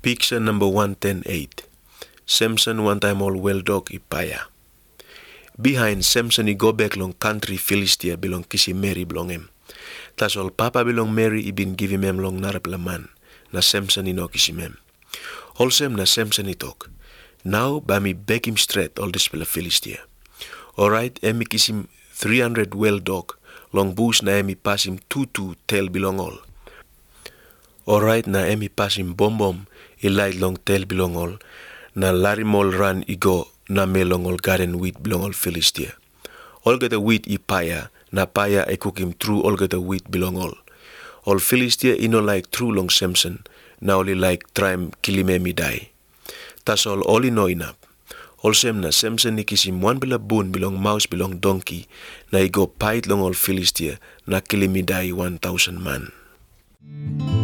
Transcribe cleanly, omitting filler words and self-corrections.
Picture number 110.8. Samson one time all well dog ipaya. Behind Samson he go back long country Philistia belong kisi Mary belong him. Tas all papa belong Mary he been give him long narap laman. Na Samson ino kisi mem. Holsem na Samson he talk. Now by me back him straight all this pela Philistia. Alright, emi kisim 300 well dog. Long bush na emi pass him 2 tail belong all. Alright, na emi pass him bom I light long tail belong all. Na lari mol run I go na me long all garden wheat belong all Philistia. All get the wheat I paya, na paya I cook him through all get the wheat belong all. All Philistia ino like true long Samson, na only like try kill him emi die. Tas all ino inap. Also na Samson ni kisim one bela bone belong mouse belong donkey, na I go pait long all Philistia, na kill him die 1,000 man.